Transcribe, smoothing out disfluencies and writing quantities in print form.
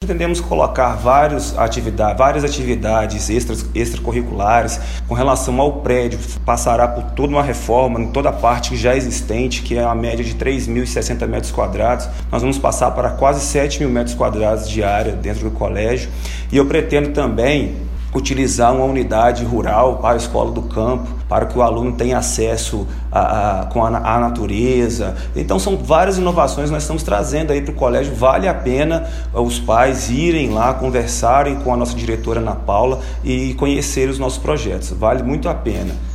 pretendemos colocar várias atividades extracurriculares. Com relação ao prédio, passará por toda uma reforma, em toda a parte já existente, que é a média de 3.060 metros quadrados. Nós vamos passar para quase 7.000 metros quadrados de área dentro do colégio. E eu pretendo também utilizar uma unidade rural para a escola do campo, para que o aluno tenha acesso à natureza. Então são várias inovações que nós estamos trazendo aí para o colégio. Vale a pena os pais irem lá, conversarem com a nossa diretora Ana Paula e conhecerem os nossos projetos. Vale muito a pena.